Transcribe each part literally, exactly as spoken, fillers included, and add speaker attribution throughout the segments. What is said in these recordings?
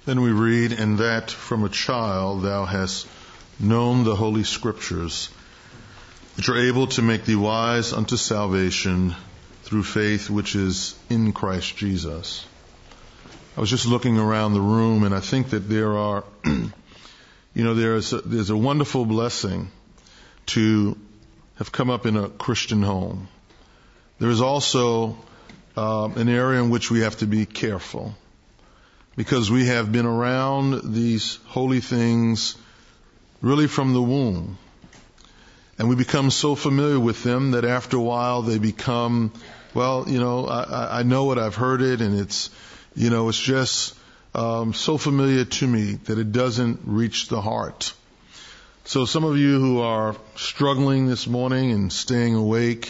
Speaker 1: Then we read, "And that from a child thou hast known the Holy Scriptures, which are able to make thee wise unto salvation through faith which is in Christ Jesus." I was just looking around the room, and I think that there are, you know, there is a, there's a wonderful blessing to have come up in a Christian home. There is also uh, an area in which we have to be careful, because we have been around these holy things really from the womb. And we become so familiar with them that after a while they become, well, you know, I, I know it, I've heard it, and it's, you know, it's just um, so familiar to me that it doesn't reach the heart. So some of you who are struggling this morning and staying awake,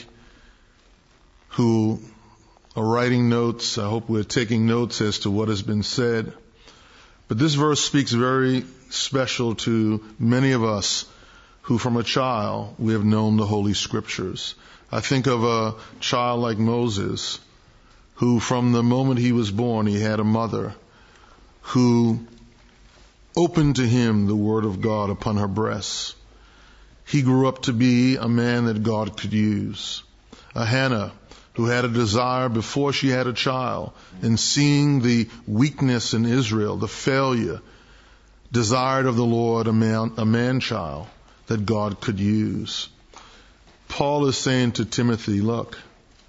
Speaker 1: who are writing notes, I hope we're taking notes as to what has been said. But this verse speaks very special to many of us who from a child we have known the Holy Scriptures. I think of a child like Moses, who from the moment he was born, he had a mother who opened to him the Word of God upon her breasts. He grew up to be a man that God could use. A Hannah, who had a desire before she had a child, and seeing the weakness in Israel, the failure, desired of the Lord a man, a man-child that God could use. Paul is saying to Timothy, look,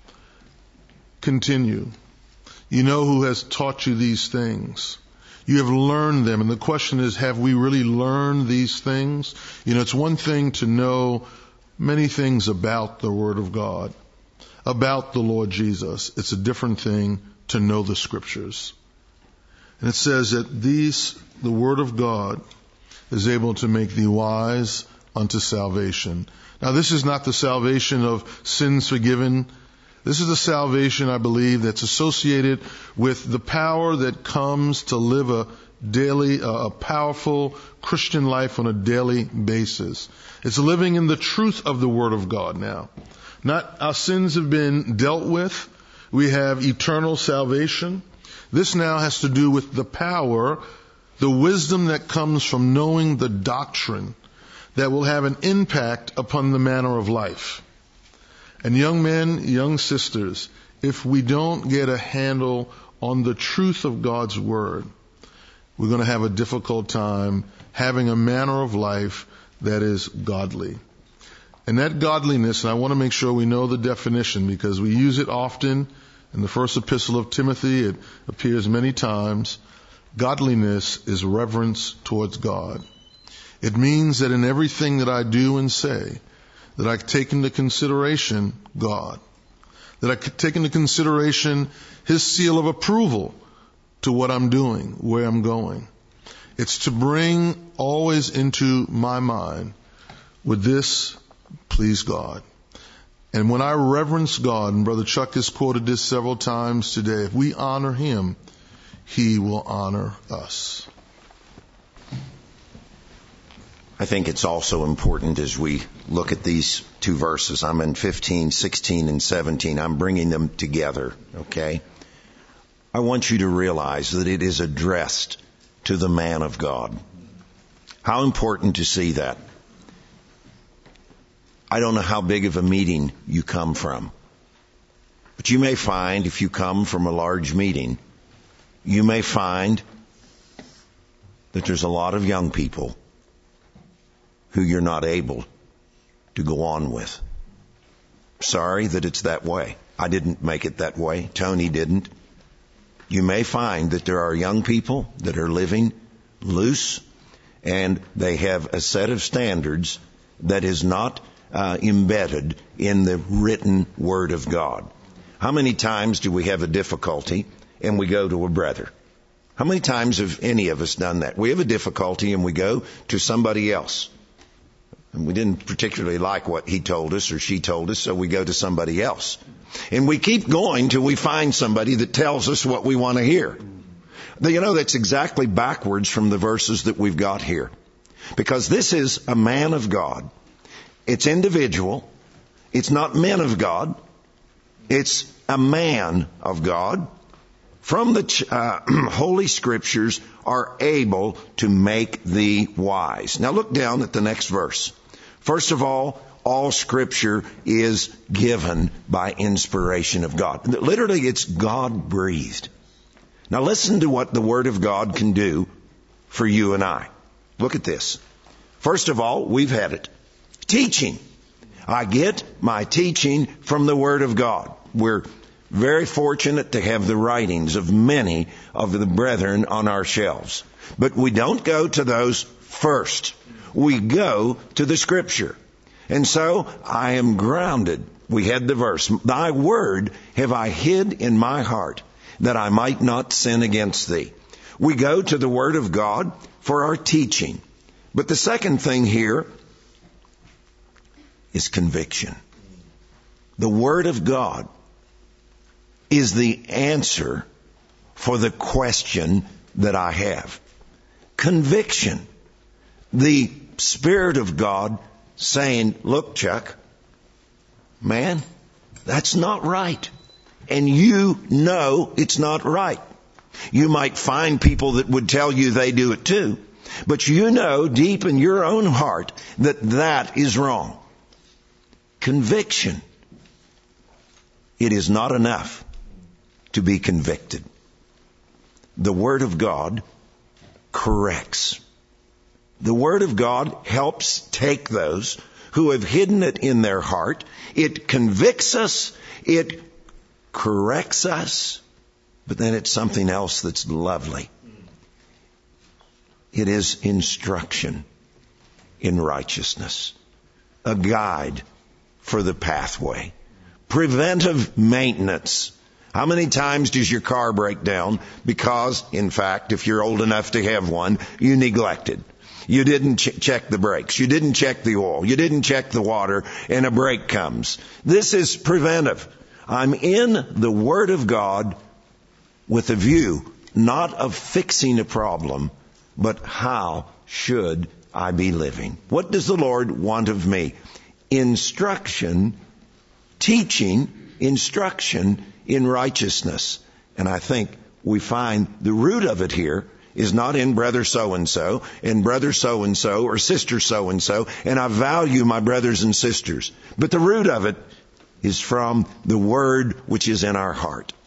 Speaker 1: continue. You know who has taught you these things. You have learned them. And the question is, have we really learned these things? You know, it's one thing to know many things about the Word of God, about the Lord Jesus. It's a different thing to know the Scriptures. And it says that these, the Word of God, is able to make thee wise unto salvation. Now, this is not the salvation of sins forgiven. This is the salvation, I believe, that's associated with the power that comes to live a daily, a powerful Christian life on a daily basis. It's living in the truth of the Word of God now. Not our sins have been dealt with. We have eternal salvation. This now has to do with the power, the wisdom that comes from knowing the doctrine that will have an impact upon the manner of life. And young men, young sisters, if we don't get a handle on the truth of God's Word, we're going to have a difficult time having a manner of life that is godly. And that godliness, and I want to make sure we know the definition because we use it often. In the first epistle of Timothy, it appears many times. Godliness is reverence towards God. It means that in everything that I do and say, that I take into consideration God. That I take into consideration His seal of approval to what I'm doing, where I'm going. It's to bring always into my mind, would this please God? And when I reverence God, and Brother Chuck has quoted this several times today, if we honor Him, He will honor us.
Speaker 2: I think it's also important as we look at these two verses. I'm in fifteen, sixteen, and seventeen. I'm bringing them together, okay? I want you to realize that it is addressed to the man of God. How important to see that. I don't know how big of a meeting you come from, but you may find if you come from a large meeting, you may find that there's a lot of young people who you're not able to go on with. Sorry that it's that way. I didn't make it that way. Tony didn't. You may find that there are young people that are living loose and they have a set of standards that is not uh, embedded in the written Word of God. How many times do we have a difficulty and we go to a brother? How many times have any of us done that? We have a difficulty and we go to somebody else. And we didn't particularly like what he told us or she told us, so we go to somebody else. And we keep going till we find somebody that tells us what we want to hear. You know, that's exactly backwards from the verses that we've got here. Because this is a man of God. It's individual. It's not men of God. It's a man of God from the uh, Holy Scriptures are able to make thee wise. Now look down at the next verse. First of all, all Scripture is given by inspiration of God. Literally, it's God-breathed. Now listen to what the Word of God can do for you and I. Look at this. First of all, we've had it. Teaching. I get my teaching from the Word of God. We're very fortunate to have the writings of many of the brethren on our shelves. But we don't go to those first. We go to the Scripture. And so I am grounded. We had the verse, thy word have I hid in my heart, that I might not sin against thee. We go to the Word of God for our teaching. But the second thing here is conviction. The Word of God is the answer for the question that I have. Conviction. The Spirit of God saying, look, Chuck, man, that's not right. And you know it's not right. You might find people that would tell you they do it too, but you know deep in your own heart that that is wrong. Conviction. It is not enough to be convicted. The Word of God corrects. The Word of God helps take those who have hidden it in their heart. It convicts us. It corrects us. But then it's something else that's lovely. It is instruction in righteousness. A guide for the pathway. Preventive maintenance. How many times does your car break down because, in fact, if you're old enough to have one, you neglected? You didn't ch- check the brakes. You didn't check the oil. You didn't check the water, and a break comes. This is preventive. I'm in the Word of God with a view not of fixing a problem, but how should I be living? What does the Lord want of me? Instruction, teaching, instruction in righteousness. And I think we find the root of it here is not in brother so-and-so, and brother so-and-so, or sister so-and-so, and I value my brothers and sisters. But the root of it is from the Word which is in our heart.